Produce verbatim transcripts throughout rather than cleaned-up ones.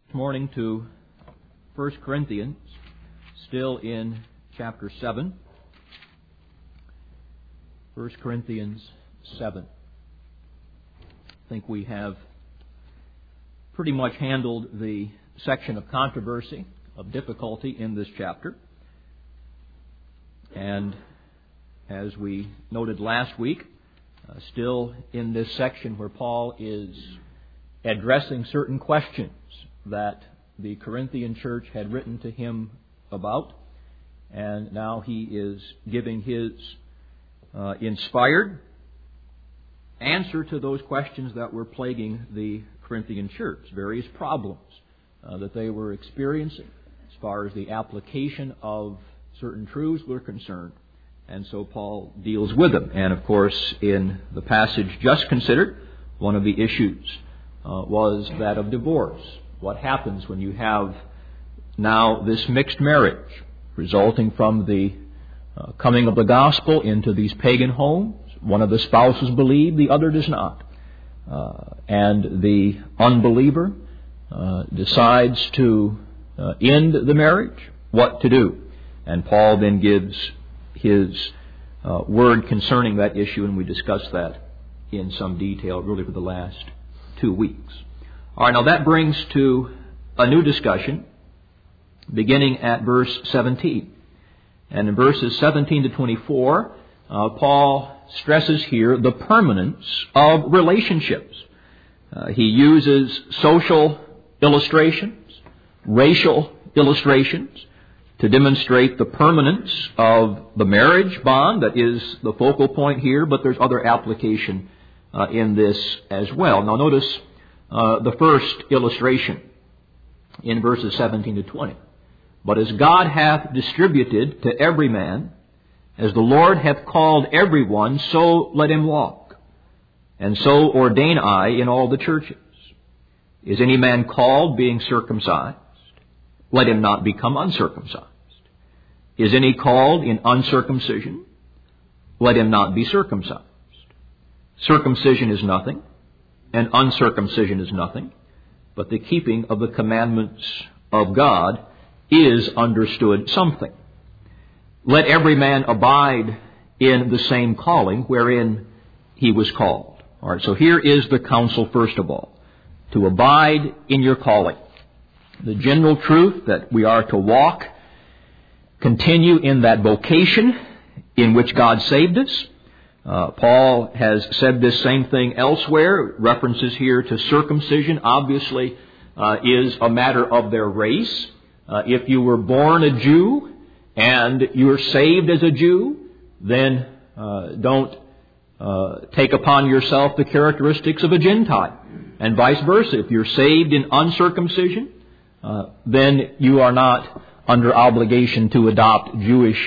Morning to First Corinthians, still in chapter seven. First Corinthians seven. I think we have pretty much handled the section of controversy, of difficulty in this chapter. And as we noted last week, uh, still in this section where Paul is addressing certain questions that the Corinthian church had written to him about, and now he is giving his uh, inspired answer to those questions that were plaguing the Corinthian church, various problems uh, that they were experiencing as far as the application of certain truths were concerned. And so Paul deals with them. And of course, in the passage just considered, one of the issues uh, was that of divorce. What happens when you have now this mixed marriage resulting from the uh, coming of the gospel into these pagan homes? One of the spouses believes, the other does not. Uh, and the unbeliever uh, decides to uh, end the marriage. What to do? And Paul then gives his uh, word concerning that issue, and we discussed that in some detail really for the last two weeks. All right, now that brings to a new discussion beginning at verse seventeen. And in verses seventeen to twenty-four, uh, Paul stresses here the permanence of relationships. Uh, he uses social illustrations, racial illustrations, to demonstrate the permanence of the marriage bond that is the focal point here, but there's other application uh, in this as well. Now notice Uh, the first illustration in verses seventeen to twenty. But as God hath distributed to every man, as the Lord hath called every one, so let him walk. And so ordain I in all the churches. Is any man called being circumcised? Let him not become uncircumcised. Is any called in uncircumcision? Let him not be circumcised. Circumcision is nothing, and uncircumcision is nothing, but the keeping of the commandments of God is understood something. Let every man abide in the same calling wherein he was called. All right, so here is the counsel, first of all, to abide in your calling. The general truth that we are to walk, continue in that vocation in which God saved us. Uh, Paul has said this same thing elsewhere. References here to circumcision obviously uh, is a matter of their race. Uh, if you were born a Jew and you're saved as a Jew, then uh, don't uh, take upon yourself the characteristics of a Gentile, and vice versa. If you're saved in uncircumcision, uh, then you are not under obligation to adopt Jewish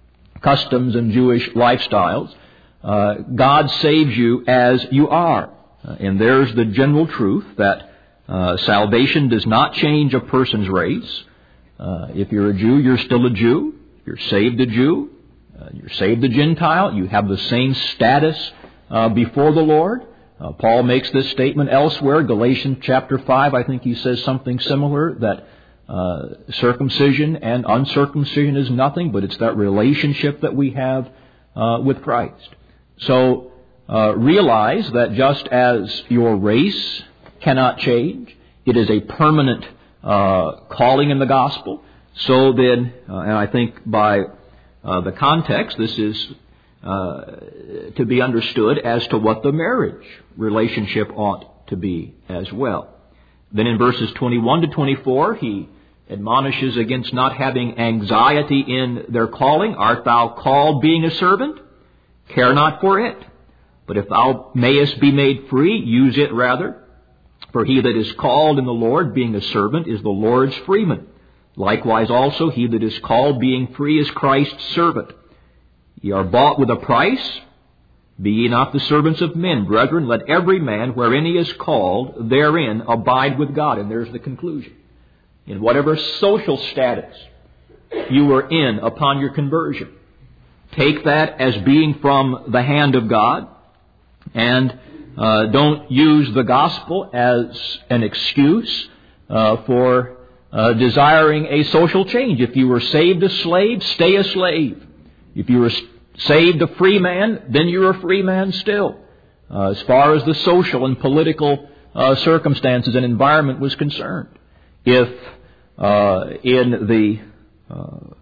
customs and Jewish lifestyles. Uh, God saves you as you are. Uh, and there's the general truth that uh, salvation does not change a person's race. Uh, if you're a Jew, you're still a Jew. If you're saved a Jew, uh, you're saved a Gentile. You have the same status uh, before the Lord. Uh, Paul makes this statement elsewhere. Galatians chapter five, I think he says something similar, that uh, circumcision and uncircumcision is nothing, but it's that relationship that we have uh, with Christ. So uh, realize that just as your race cannot change, it is a permanent uh, calling in the gospel. So then, uh, and I think by uh, the context, this is uh, to be understood as to what the marriage relationship ought to be as well. Then in verses twenty-one to twenty-four, he admonishes against not having anxiety in their calling. Art thou called being a servant? Care not for it. But if thou mayest be made free, use it rather. For he that is called in the Lord, being a servant, is the Lord's freeman. Likewise also he that is called, being free, is Christ's servant. Ye are bought with a price. Be ye not the servants of men. Brethren, let every man, wherein he is called, therein abide with God. And there's the conclusion. In whatever social status you were in upon your conversion, take that as being from the hand of God, and uh, don't use the gospel as an excuse uh, for uh, desiring a social change. If you were saved a slave, stay a slave. If you were saved a free man, then you're a free man still. Uh, as far as the social and political uh, circumstances and environment was concerned. If uh, in the uh,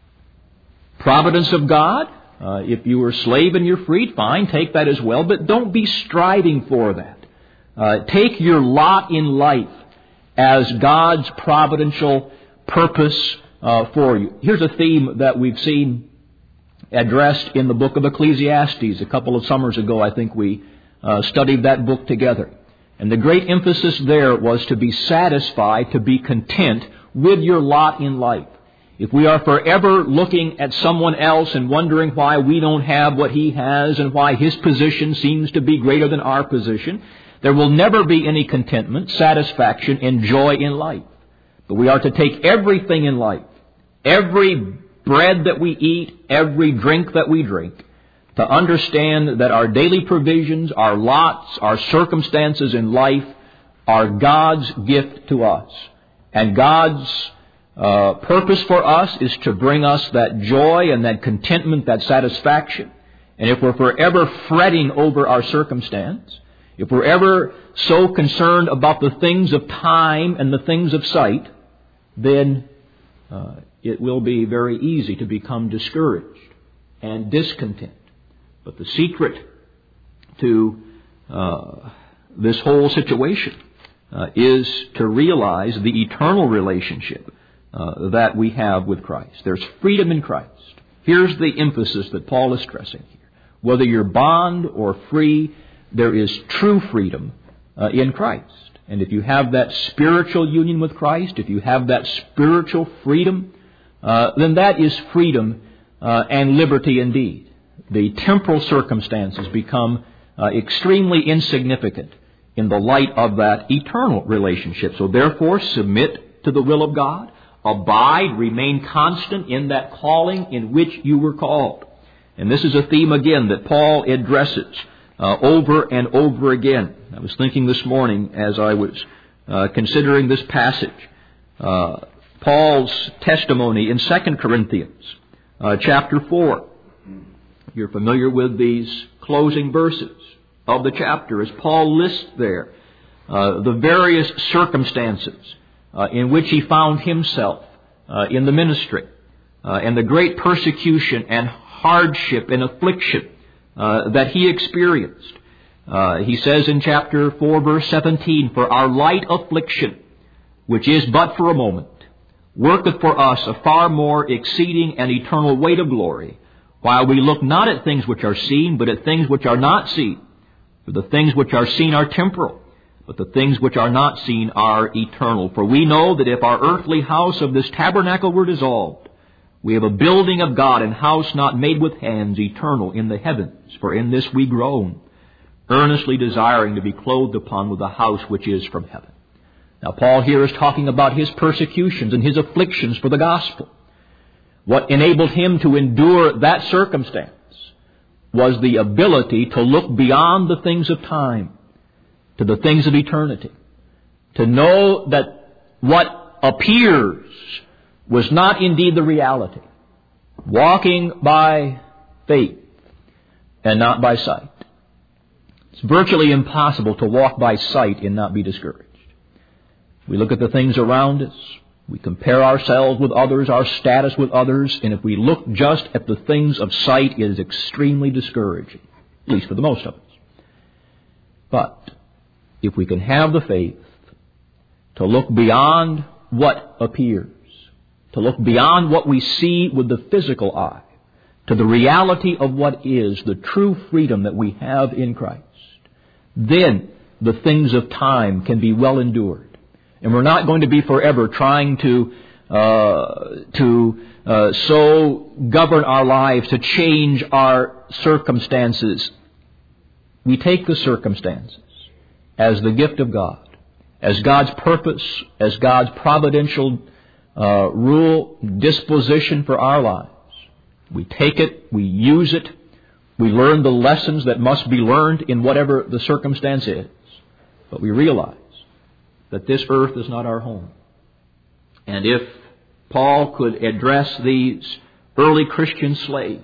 providence of God, uh, if you were a slave and you're freed, fine, take that as well, but don't be striving for that. Uh, take your lot in life as God's providential purpose uh, for you. Here's a theme that we've seen addressed in the book of Ecclesiastes. A couple of summers ago, I think we uh, studied that book together. And the great emphasis there was to be satisfied, to be content with your lot in life. If we are forever looking at someone else and wondering why we don't have what he has and why his position seems to be greater than our position, there will never be any contentment, satisfaction, and joy in life. But we are to take everything in life, every bread that we eat, every drink that we drink, to understand that our daily provisions, our lots, our circumstances in life are God's gift to us. And God's uh, purpose for us is to bring us that joy and that contentment, that satisfaction. And if we're forever fretting over our circumstance, if we're ever so concerned about the things of time and the things of sight, then uh, it will be very easy to become discouraged and discontent. But the secret to uh, this whole situation uh, is to realize the eternal relationship uh, that we have with Christ. There's freedom in Christ. Here's the emphasis that Paul is stressing here. Whether you're bond or free, there is true freedom uh, in Christ. And if you have that spiritual union with Christ, if you have that spiritual freedom, uh, then that is freedom uh, and liberty indeed. The temporal circumstances become uh, extremely insignificant in the light of that eternal relationship. So therefore, submit to the will of God. Abide, remain constant in that calling in which you were called. And this is a theme, again, that Paul addresses uh, over and over again. I was thinking this morning as I was uh, considering this passage, uh, Paul's testimony in Second Corinthians uh, chapter four. You're familiar with these closing verses of the chapter as Paul lists there uh, the various circumstances uh, in which he found himself uh, in the ministry uh, and the great persecution and hardship and affliction uh, that he experienced. Uh, he says in chapter four, verse seventeen, "For our light affliction, which is but for a moment, worketh for us a far more exceeding and eternal weight of glory, while we look not at things which are seen, but at things which are not seen. For the things which are seen are temporal, but the things which are not seen are eternal. For we know that if our earthly house of this tabernacle were dissolved, we have a building of God, and house not made with hands, eternal in the heavens. For in this we groan, earnestly desiring to be clothed upon with a house which is from heaven." Now Paul here is talking about his persecutions and his afflictions for the gospel. What enabled him to endure that circumstance was the ability to look beyond the things of time to the things of eternity. To know that what appears was not indeed the reality. Walking by faith and not by sight. It's virtually impossible to walk by sight and not be discouraged. We look at the things around us. We compare ourselves with others, our status with others, and if we look just at the things of sight, it is extremely discouraging, at least for the most of us. But if we can have the faith to look beyond what appears, to look beyond what we see with the physical eye, to the reality of what is the true freedom that we have in Christ, then the things of time can be well endured. And we're not going to be forever trying to uh, to uh, so govern our lives, to change our circumstances. We take the circumstances as the gift of God, as God's purpose, as God's providential uh, rule, disposition for our lives. We take it, we use it, we learn the lessons that must be learned in whatever the circumstance is. But we realize that this earth is not our home. And if Paul could address these early Christian slaves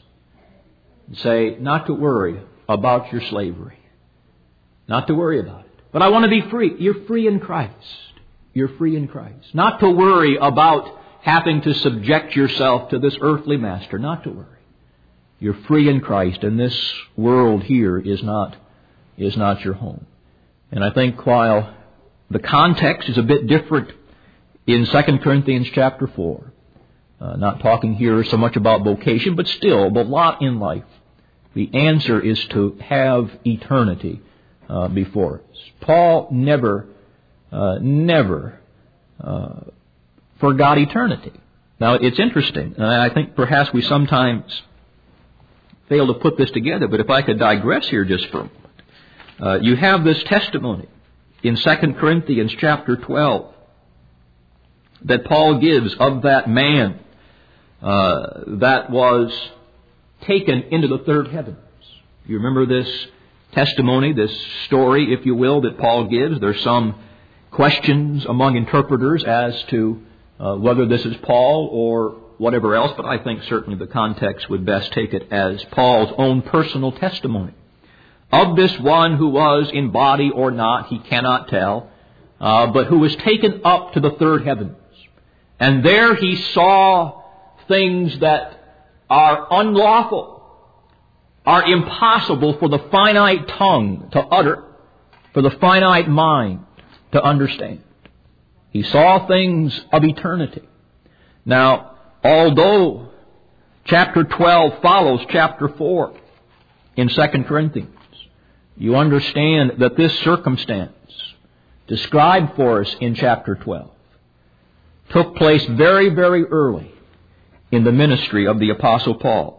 and say, not to worry about your slavery, not to worry about it, but I want to be free. You're free in Christ. You're free in Christ. Not to worry about having to subject yourself to this earthly master. Not to worry. You're free in Christ, and this world here is not, is not your home. And I think while the context is a bit different in Second Corinthians chapter four, uh, not talking here so much about vocation, but still, the lot in life, the answer is to have eternity uh, before us. Paul never, uh, never uh, forgot eternity. Now, it's interesting, and I think perhaps we sometimes fail to put this together, but if I could digress here just for a moment. Uh, you have this testimony in Second Corinthians chapter twelve that Paul gives of that man uh, that was taken into the third heavens. You remember this testimony, this story, if you will, that Paul gives? There's some questions among interpreters as to uh, whether this is Paul or whatever else, but I think certainly the context would best take it as Paul's own personal testimony of this one who was in body or not, he cannot tell, uh, but who was taken up to the third heavens. And there he saw things that are unlawful, are impossible for the finite tongue to utter, for the finite mind to understand. He saw things of eternity. Now, although chapter twelve follows chapter four in Second Corinthians, you understand that this circumstance described for us in chapter twelve took place very, very early in the ministry of the Apostle Paul.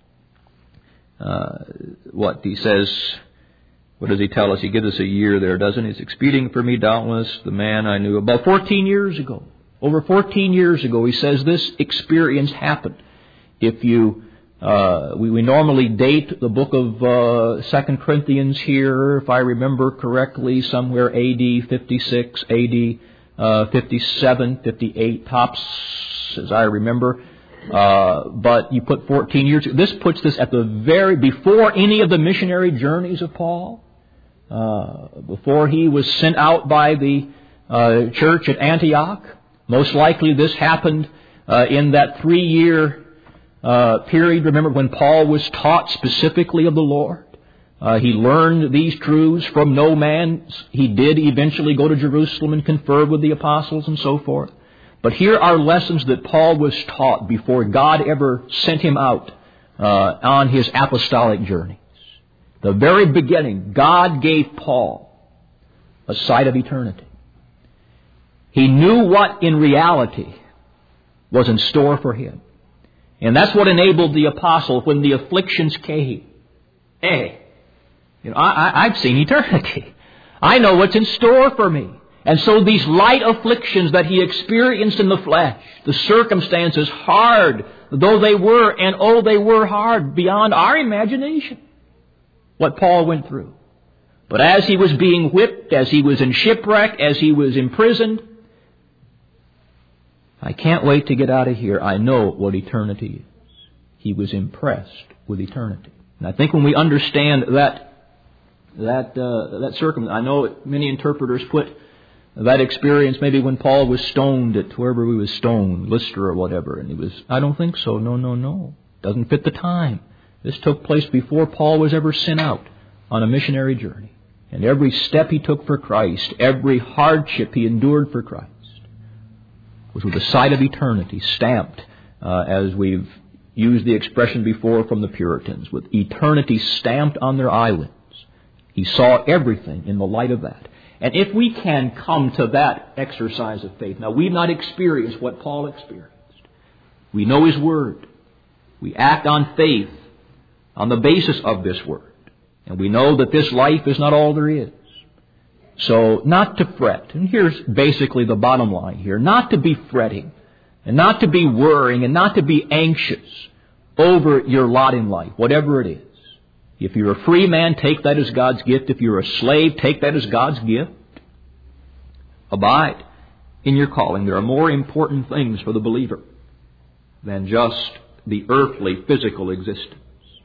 Uh, what he says, what does he tell us? He gives us a year there, doesn't he? It's expedient for me, doubtless, the man I knew about fourteen years ago. Over fourteen years ago, he says this experience happened. If you, uh, we, we normally date the book of uh, Second Corinthians here, if I remember correctly, somewhere A D fifty-six, A D uh, fifty-seven, fifty-eight, tops, as I remember. Uh, but you put fourteen years. This puts this at the very, before any of the missionary journeys of Paul, uh, before he was sent out by the uh, church at Antioch. Most likely this happened uh, in that three-year uh, period. Remember when Paul was taught specifically of the Lord? Uh, he learned these truths from no man. He did eventually go to Jerusalem and confer with the apostles and so forth. But here are lessons that Paul was taught before God ever sent him out uh, on his apostolic journeys. The very beginning, God gave Paul a sight of eternity. He knew what in reality was in store for him. And that's what enabled the apostle when the afflictions came. Hey, you know, I, I, I've seen eternity. I know what's in store for me. And so these light afflictions that he experienced in the flesh, the circumstances, hard though they were, and oh, they were hard beyond our imagination, what Paul went through. But as he was being whipped, as he was in shipwreck, as he was imprisoned, I can't wait to get out of here. I know what eternity is. He was impressed with eternity. And I think when we understand that, that, uh, that circumstance, I know many interpreters put that experience maybe when Paul was stoned at wherever he was stoned, Lystra or whatever, and he was, I don't think so. No, no, no. Doesn't fit the time. This took place before Paul was ever sent out on a missionary journey. And every step he took for Christ, every hardship he endured for Christ, was with the sight of eternity stamped, uh, as we've used the expression before from the Puritans, with eternity stamped on their eyelids. He saw everything in the light of that. And if we can come to that exercise of faith, now we've not experienced what Paul experienced. We know his word. We act on faith on the basis of this word. And we know that this life is not all there is. So not to fret. And here's basically the bottom line here. Not to be fretting and not to be worrying and not to be anxious over your lot in life, whatever it is. If you're a free man, take that as God's gift. If you're a slave, take that as God's gift. Abide in your calling. There are more important things for the believer than just the earthly, physical existence.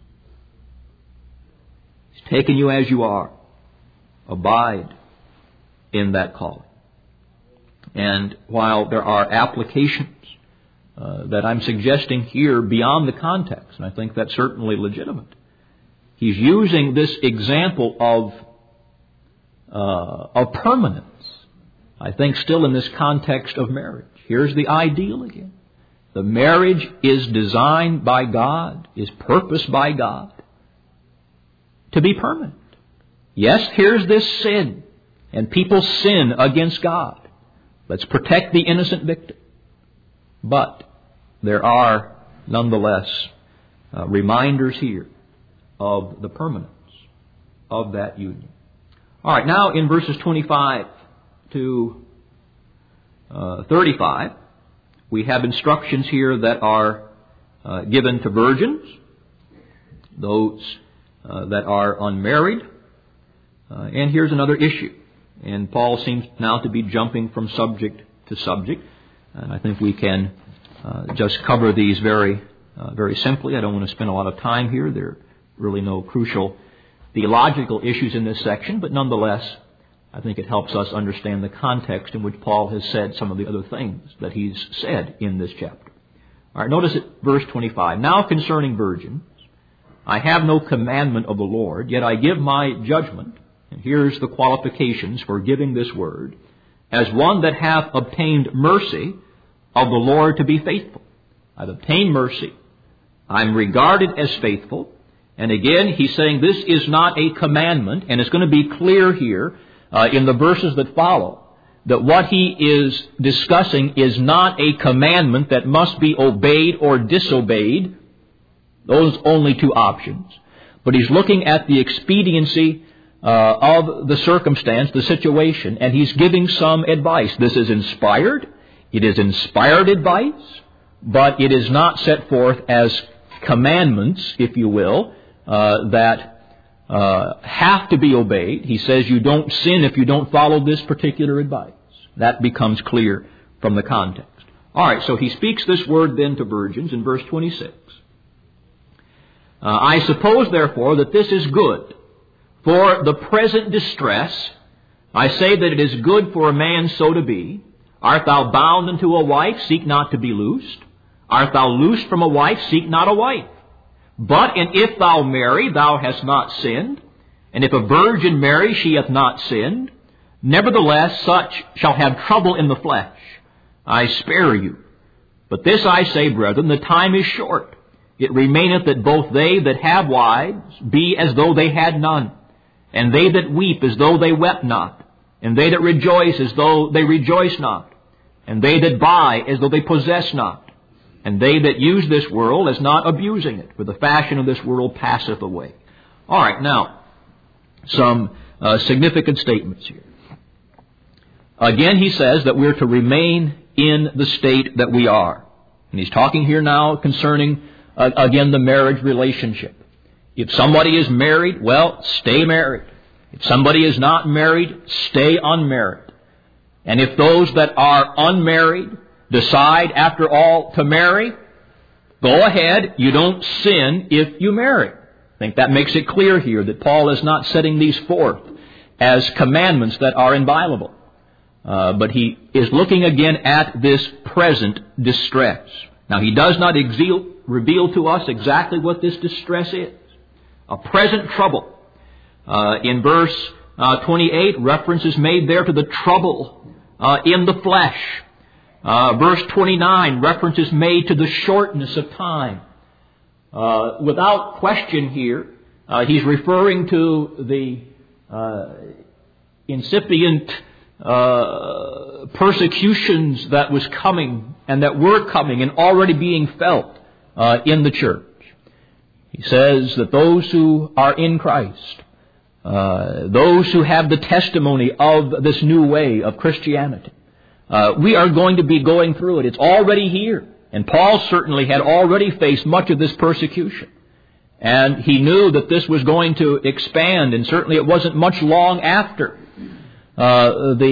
He's taken you as you are. Abide in that calling. And while there are applications uh, that I'm suggesting here beyond the context, and I think that's certainly legitimate, he's using this example of uh, of permanence, I think still in this context of marriage. Here's the ideal again. The marriage is designed by God, is purposed by God to be permanent. Yes, here's this sin, and people sin against God. Let's protect the innocent victim. But there are, nonetheless, uh, reminders here of the permanence of that union. All right, now in verses twenty-five to uh, thirty-five, we have instructions here that are uh, given to virgins, those uh, that are unmarried. Uh, and here's another issue. And Paul seems now to be jumping from subject to subject. And I think we can uh, just cover these very, uh, very simply. I don't want to spend a lot of time here. There are really no crucial theological issues in this section. But nonetheless, I think it helps us understand the context in which Paul has said some of the other things that he's said in this chapter. All right, notice at verse twenty-five. Now concerning virgins, I have no commandment of the Lord, yet I give my judgment. And here's the qualifications for giving this word. As one that hath obtained mercy of the Lord to be faithful. I've obtained mercy. I'm regarded as faithful. And again, he's saying this is not a commandment. And it's going to be clear here uh, in the verses that follow that what he is discussing is not a commandment that must be obeyed or disobeyed. Those only two options. But he's looking at the expediency Uh, of the circumstance, the situation, and he's giving some advice. This is inspired. It is inspired advice, but it is not set forth as commandments, if you will, uh, that uh, have to be obeyed. He says you don't sin if you don't follow this particular advice. That becomes clear from the context. All right, so he speaks this word then to virgins in verse twenty-six. Uh, I suppose, therefore, that this is good. For the present distress, I say that it is good for a man so to be. Art thou bound unto a wife? Seek not to be loosed. Art thou loosed from a wife? Seek not a wife. But and if thou marry, thou hast not sinned. And if a virgin marry, she hath not sinned. Nevertheless, such shall have trouble in the flesh. I spare you. But this I say, brethren, the time is short. It remaineth that both they that have wives be as though they had none. And they that weep as though they wept not. And they that rejoice as though they rejoice not. And they that buy as though they possess not. And they that use this world as not abusing it. For the fashion of this world passeth away. All right, now, some uh, significant statements here. Again, he says that we're to remain in the state that we are. And he's talking here now concerning, uh, again, the marriage relationship. If somebody is married, well, stay married. If somebody is not married, stay unmarried. And if those that are unmarried decide, after all, to marry, go ahead. You don't sin if you marry. I think that makes it clear here that Paul is not setting these forth as commandments that are inviolable. Uh, but he is looking again at this present distress. Now, he does not exil- reveal to us exactly what this distress is. A present trouble. Uh, in verse uh, twenty-eight, reference is made there to the trouble uh, in the flesh. Uh, verse twenty-nine, reference is made to the shortness of time. Uh, without question here, uh, he's referring to the uh, incipient uh, persecutions that was coming and that were coming and already being felt uh, in the church. He says that those who are in Christ, uh, those who have the testimony of this new way of Christianity, uh, we are going to be going through it. It's already here. And Paul certainly had already faced much of this persecution. And he knew that this was going to expand, and certainly it wasn't much long after uh, the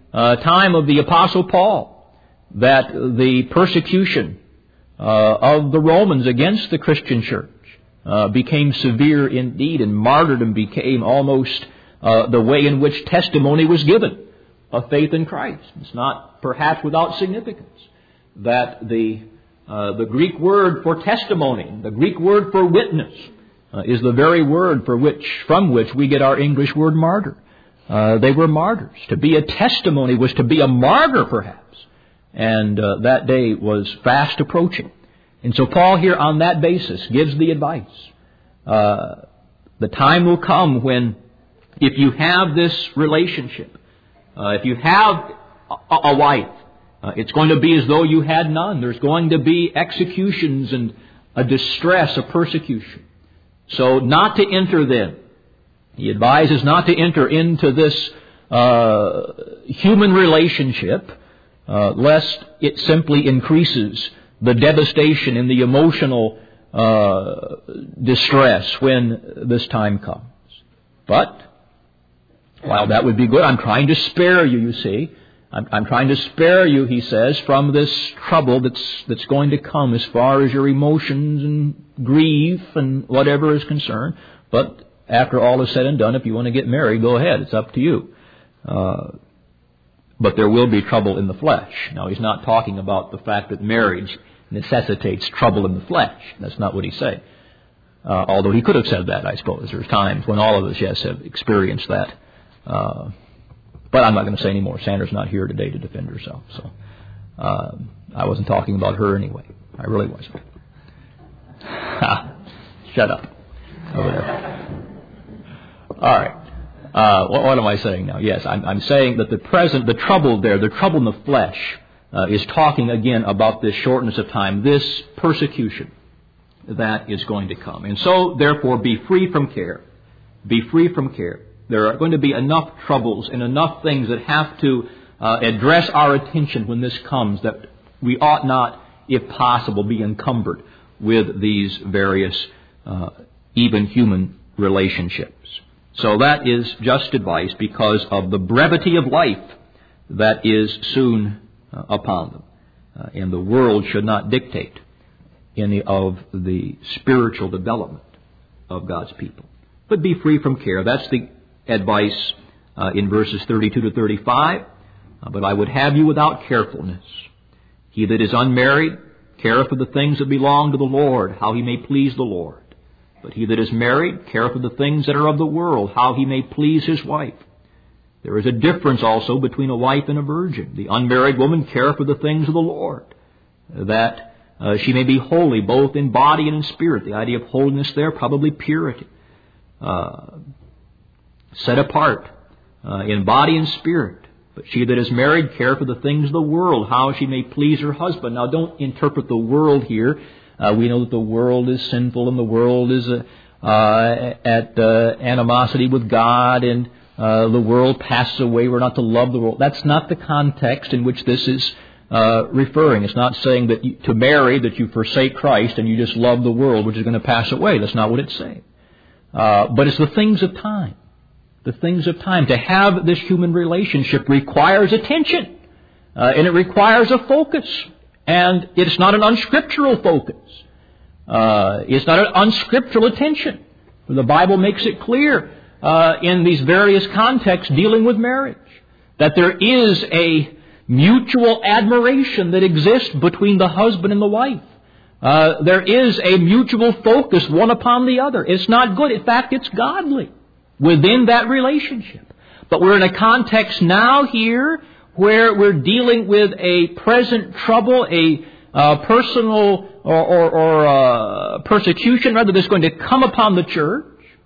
uh, time of the Apostle Paul that the persecution uh, of the Romans against the Christian church uh, became severe indeed, and martyrdom became almost uh, the way in which testimony was given of faith in Christ. It's not perhaps without significance that the uh, the Greek word for testimony, the Greek word for witness, uh, is the very word for which from which we get our English word martyr. Uh, they were martyrs. To be a testimony was to be a martyr, perhaps. And uh, that day was fast approaching. And so Paul here on that basis gives the advice. Uh, the time will come when if you have this relationship, uh, if you have a, a wife, uh, it's going to be as though you had none. There's going to be executions and a distress, a persecution. So not to enter then. He advises not to enter into this uh, human relationship uh, lest it simply increases the devastation and the emotional uh, distress when this time comes. But while that would be good, I'm trying to spare you, you see. I'm, I'm trying to spare you, he says, from this trouble that's that's going to come as far as your emotions and grief and whatever is concerned. But after all is said and done, if you want to get married, go ahead. It's up to you. Uh, but there will be trouble in the flesh. Now, he's not talking about the fact that marriage necessitates trouble in the flesh. That's not what he's saying. Uh, although he could have said that, I suppose. There's times when all of us, yes, have experienced that. Uh, but I'm not going to say any more. Sandra's not here today to defend herself. So uh, I wasn't talking about her anyway. I really wasn't. Shut up. Over there. All right. Uh, what, what am I saying now? Yes, I'm, I'm saying that the present, the trouble there, the trouble in the flesh, uh, is talking again about this shortness of time, this persecution that is going to come. And so, therefore, be free from care. Be free from care. There are going to be enough troubles and enough things that have to uh, address our attention when this comes that we ought not, if possible, be encumbered with these various uh, even human relationships. So that is just advice because of the brevity of life that is soon uh, upon them. Uh, and the world should not dictate any of the spiritual development of God's people. But be free from care. That's the advice uh, in verses thirty-two to thirty-five. Uh, but I would have you without carefulness. He that is unmarried careth for the things that belong to the Lord, how he may please the Lord. But he that is married careth for the things that are of the world, how he may please his wife. There is a difference also between a wife and a virgin. The unmarried woman careth for the things of the Lord, that uh, she may be holy both in body and in spirit. The idea of holiness there, probably purity. Uh, set apart uh, in body and spirit. But she that is married careth for the things of the world, how she may please her husband. Now don't interpret the world here. Uh, we know that the world is sinful and the world is uh, uh, at uh, animosity with God and uh, the world passes away. We're not to love the world. That's not the context in which this is uh, referring. It's not saying that you, to marry that you forsake Christ and you just love the world, which is going to pass away. That's not what it's saying. Uh, but it's the things of time. The things of time. To have this human relationship requires attention. Uh, and it requires a focus. And it's not an unscriptural focus. Uh, it's not an unscriptural attention. The Bible makes it clear uh, in these various contexts dealing with marriage that there is a mutual admiration that exists between the husband and the wife. Uh, there is a mutual focus one upon the other. It's not good. In fact, it's godly within that relationship. But we're in a context now here where we're dealing with a present trouble, a uh, personal or, or, or uh, persecution, rather, that's going to come upon the church.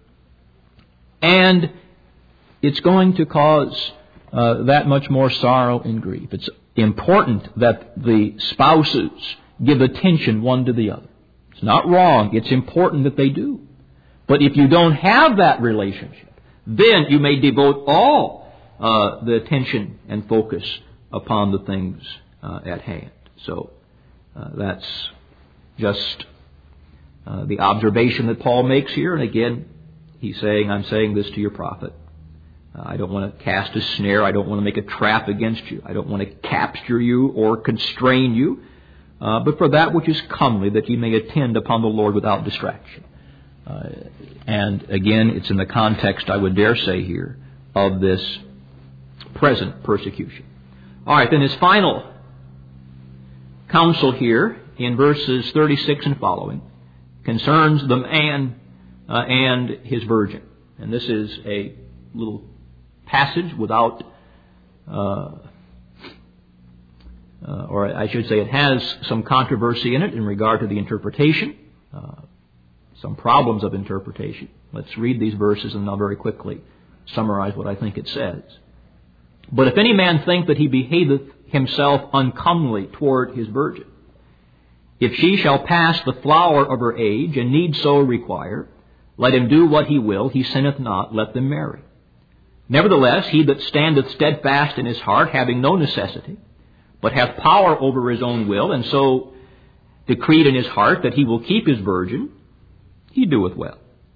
And it's going to cause uh, that much more sorrow and grief. It's important that the spouses give attention one to the other. It's not wrong. It's important that they do. But if you don't have that relationship, then you may devote all uh, the attention and focus upon the things uh, at hand. So uh, that's just uh, the observation that Paul makes here. And again, he's saying, I'm saying this to your profit. I don't want to cast a snare. I don't want to make a trap against you. I don't want to capture you or constrain you, uh, but for that which is comely, that ye may attend upon the Lord without distraction. Uh, and again, it's in the context, I would dare say here, of this present persecution. All right, then his final counsel here in verses thirty-six and following concerns the man uh, and his virgin. And this is a little passage without, uh, uh, or I should say it has some controversy in it in regard to the interpretation, uh, some problems of interpretation. Let's read these verses and I'll very quickly summarize what I think it says. But if any man think that he behaveth himself uncomely toward his virgin, if she shall pass the flower of her age, and need so require, let him do what he will, he sinneth not, let them marry. Nevertheless, he that standeth steadfast in his heart, having no necessity, but hath power over his own will, and so decreed in his heart that he will keep his virgin, he doeth well.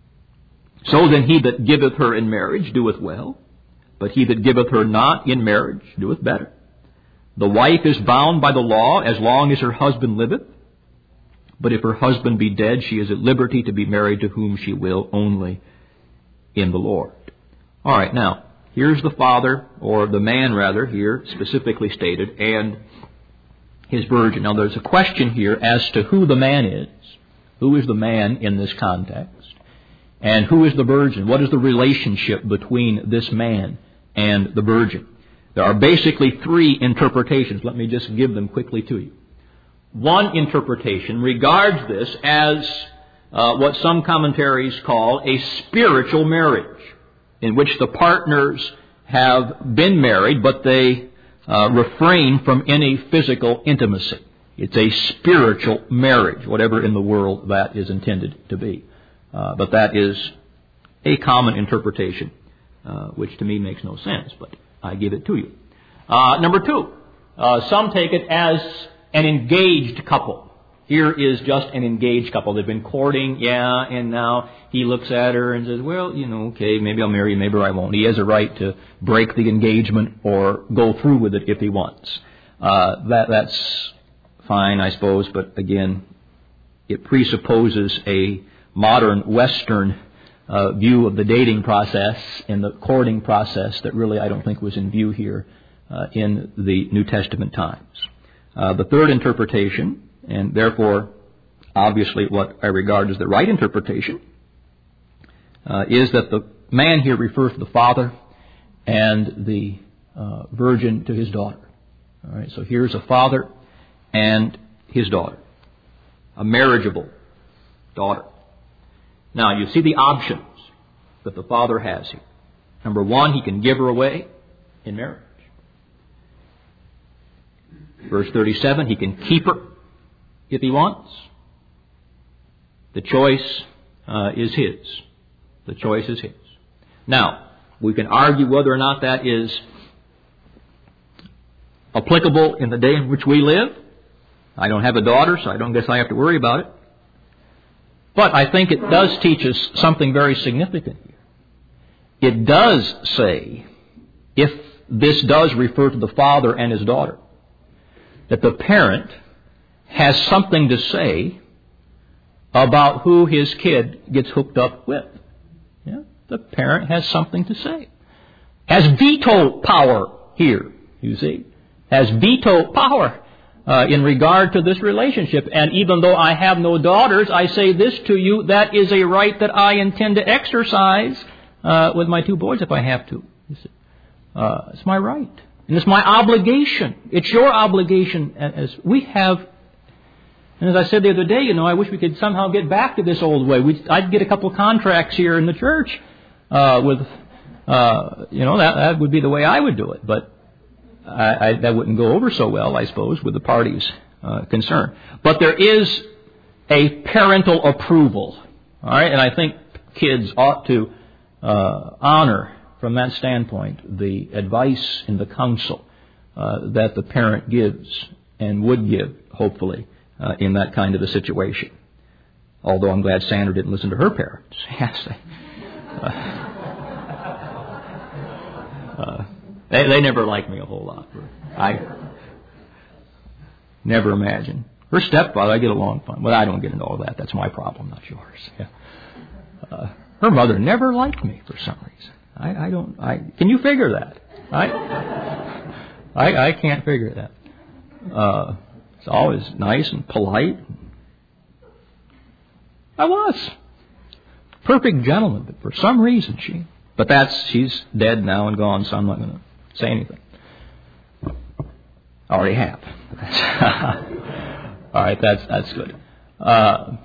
So then he that giveth her in marriage doeth well, but he that giveth her not in marriage doeth better. The wife is bound by the law as long as her husband liveth, but if her husband be dead, she is at liberty to be married to whom she will, only in the Lord. All right, now, here's the father, or the man rather, here specifically stated, and his virgin. Now, there's a question here as to who the man is. Who is the man in this context? And who is the virgin? What is the relationship between this man and the virgin? There are basically three interpretations. Let me just give them quickly to you. One interpretation regards this as uh, what some commentaries call a spiritual marriage, in which the partners have been married, but they uh, refrain from any physical intimacy. It's a spiritual marriage, whatever in the world that is intended to be. Uh, but that is a common interpretation, uh, which to me makes no sense, but I give it to you. Uh, number two, uh, some take it as an engaged couple. Here is just an engaged couple. They've been courting, yeah, and now he looks at her and says, well, you know, okay, maybe I'll marry you, maybe I won't. He has a right to break the engagement or go through with it if he wants. Uh, that that's fine, I suppose, but again, it presupposes a modern Western uh, view of the dating process and the courting process that really I don't think was in view here uh, in the New Testament times. Uh, the third interpretation, and therefore obviously what I regard as the right interpretation, uh, is that the man here refers to the father and the uh, virgin to his daughter. All right, so here's a father and his daughter, a marriageable daughter. Now, you see the options that the father has here. Number one, he can give her away in marriage. Verse thirty-seven, he can keep her if he wants. The choice uh, is his. The choice is his. Now, we can argue whether or not that is applicable in the day in which we live. I don't have a daughter, so I don't guess I have to worry about it. But I think it does teach us something very significant here. It does say, if this does refer to the father and his daughter, that the parent has something to say about who his kid gets hooked up with. Yeah? The parent has something to say. Has veto power here, you see. Has veto power uh, in regard to this relationship. And even though I have no daughters, I say this to you, that is a right that I intend to exercise uh, with my two boys if I have to. You see. Uh, it's my right. And it's my obligation. It's your obligation as we have. And as I said the other day, you know, I wish we could somehow get back to this old way. We'd, I'd get a couple of contracts here in the church uh, with, uh, you know, that, that would be the way I would do it. But I, I, that wouldn't go over so well, I suppose, with the parties uh, concerned. But there is a parental approval, all right? And I think kids ought to uh, honor, from that standpoint, the advice and the counsel uh, that the parent gives and would give, hopefully, uh, in that kind of a situation. Although I'm glad Sandra didn't listen to her parents. Yes. Uh, Uh, they, they never liked me a whole lot. I never imagined. Her stepfather, I get along fine. But I don't get into all that. That's my problem, not yours. Yeah. Uh, her mother never liked me for some reason. I, I don't. I can you figure that? I I, I can't figure that. Uh, it's always nice and polite. I was perfect gentleman, but for some reason she. But that's she's dead now and gone, so I'm not going to say anything. I already have. All right, that's that's good. Uh,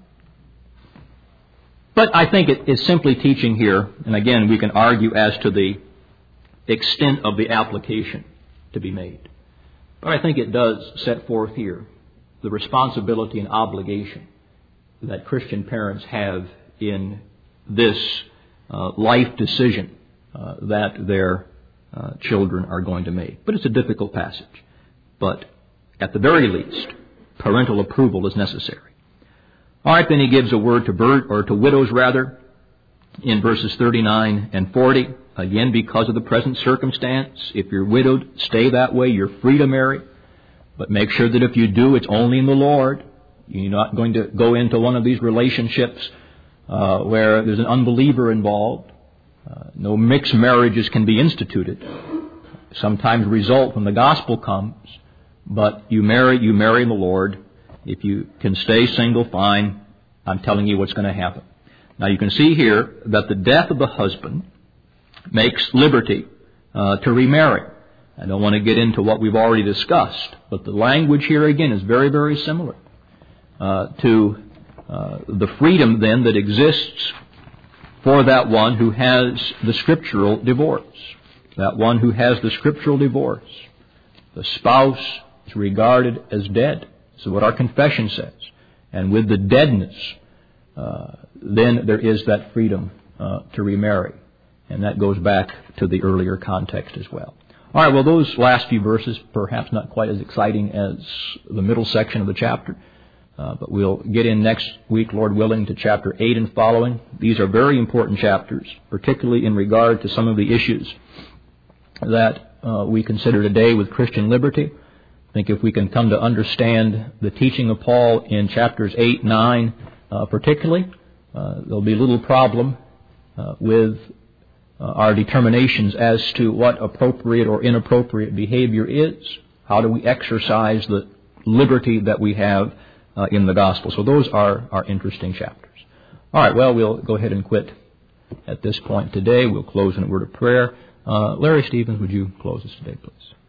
but I think it is simply teaching here, and again, we can argue as to the extent of the application to be made. But I think it does set forth here the responsibility and obligation that Christian parents have in this uh, life decision uh, that their uh, children are going to make. But it's a difficult passage. But at the very least, parental approval is necessary. All right, then he gives a word to bird, or to widows rather, in verses thirty-nine and forty. Again, because of the present circumstance, if you're widowed, stay that way. You're free to marry. But make sure that if you do, it's only in the Lord. You're not going to go into one of these relationships uh, where there's an unbeliever involved. Uh, no mixed marriages can be instituted. Sometimes result when the gospel comes. But you marry, you marry the Lord. If you can stay single, fine. I'm telling you what's going to happen. Now you can see here that the death of the husband makes liberty uh, to remarry. I don't want to get into what we've already discussed, but the language here again is very, very similar uh, to uh, the freedom then that exists for that one who has the scriptural divorce. That one who has the scriptural divorce. The spouse is regarded as dead. This is what our confession says. And with the deadness, uh, then there is that freedom uh, to remarry. And that goes back to the earlier context as well. All right, well, those last few verses, perhaps not quite as exciting as the middle section of the chapter. Uh, but we'll get in next week, Lord willing, to chapter eight and following. These are very important chapters, particularly in regard to some of the issues that uh, we consider today with Christian liberty. I think if we can come to understand the teaching of Paul in chapters eight, nine, uh, particularly, uh, there'll be little problem uh, with uh, our determinations as to what appropriate or inappropriate behavior is. How do we exercise the liberty that we have uh, in the gospel? So those are, are interesting chapters. All right, well, we'll go ahead and quit at this point today. We'll close in a word of prayer. Uh, Larry Stevens, would you close us today, please?